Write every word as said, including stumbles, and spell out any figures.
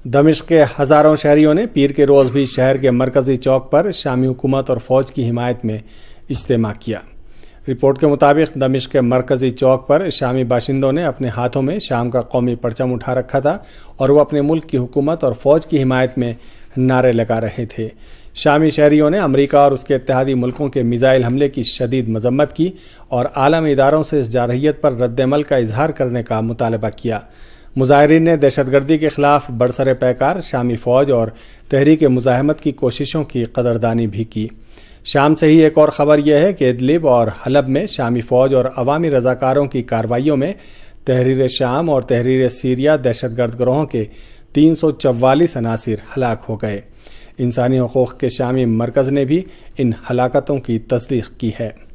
دمشق کے ہزاروں شہریوں نے پیر کے روز بھی شہر کے مرکزی چوک پر شامی حکومت اور فوج کی حمایت میں اجتماع کیا۔ رپورٹ کے مطابق دمشق کے مرکزی چوک پر شامی باشندوں نے اپنے ہاتھوں میں شام کا قومی پرچم اٹھا رکھا تھا اور وہ اپنے ملک کی حکومت اور فوج کی حمایت میں نعرے لگا رہے تھے۔ شامی شہریوں نے امریکہ اور اس کے اتحادی ملکوں کے میزائل حملے کی شدید مذمت کی اور عالمی اداروں سے اس جارحیت پر رد عمل کا اظہار کرنے کا مطالبہ کیا۔ مظاہرین نے دہشت گردی کے خلاف برسر پیکار شامی فوج اور تحریک مزاحمت کی کوششوں کی قدردانی بھی کی۔ شام سے ہی ایک اور خبر یہ ہے کہ ادلب اور حلب میں شامی فوج اور عوامی رضاکاروں کی کارروائیوں میں تحریر شام اور تحریر سیریا دہشت گرد گروہوں کے تین سو چوالیس عناصر ہلاک ہو گئے۔ انسانی حقوق کے شامی مرکز نے بھی ان ہلاکتوں کی تصدیق کی ہے۔